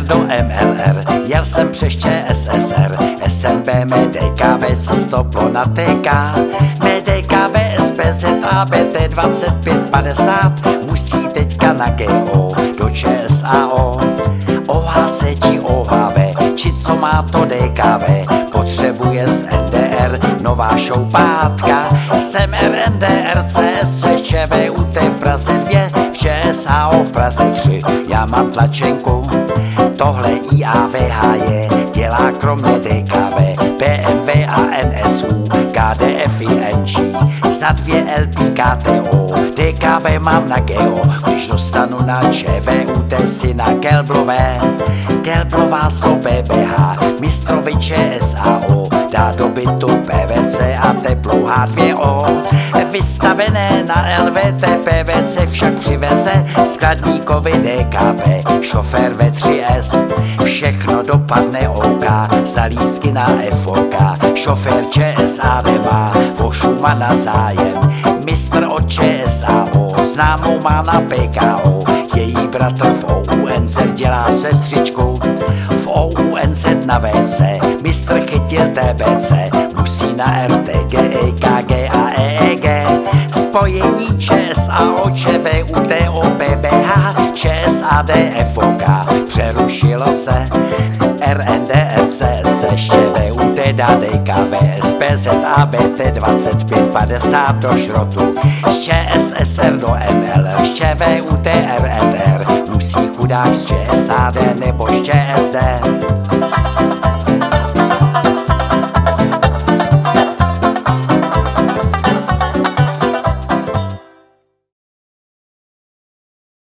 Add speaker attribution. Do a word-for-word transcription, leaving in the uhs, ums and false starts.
Speaker 1: do M L R, jel jsem přes Č S S R, S N B, M D K V se stoplo na T K, M D K V, S P Z A, B T dvacet pět padesát, musí teďka na G O, do Č S A O, O H C či O H V, či co má to D K V, potřebuje z N D R nová šoupátka, jsem R N D R C S tři, Č V U T v Praze dvě, v Č S A O v Praze tři, já mám tlačenku, tohle I A V H J dělá kromě D K V, B M W a N S U, K D F i N G, za dvě L P K T O, D K V mám na G O, když dostanu na Č V U T si na Gelblové, Gelblová jsou B B H, mistrovi Č S A O, dá do bytu P V C a teplou H dvě O, vystavené na L V T P V C však přiveze skladníkovi D K P, šofér ve tři S, všechno dopadne OK, za lístky na F O K, šofér Č S A D má o Šumana zájem, mistr od Č S A O, známou má na P K O, její bratr v O U N Z dělá sestřičku, v O U N Z na V C, mistr chytil T B C, musí na R T G, E K G a E E G, spojení Č S A O, Č V U T O, B B H, Č S A D F O K, přerušilo se, R N D R C S, Č V U T dá D K V, S P Z A, B T dvacet pět padesát do šrotu, z Č S S R do M L R, z Č V U T R N R, musí chudák z Č S A D nebo z Č S D.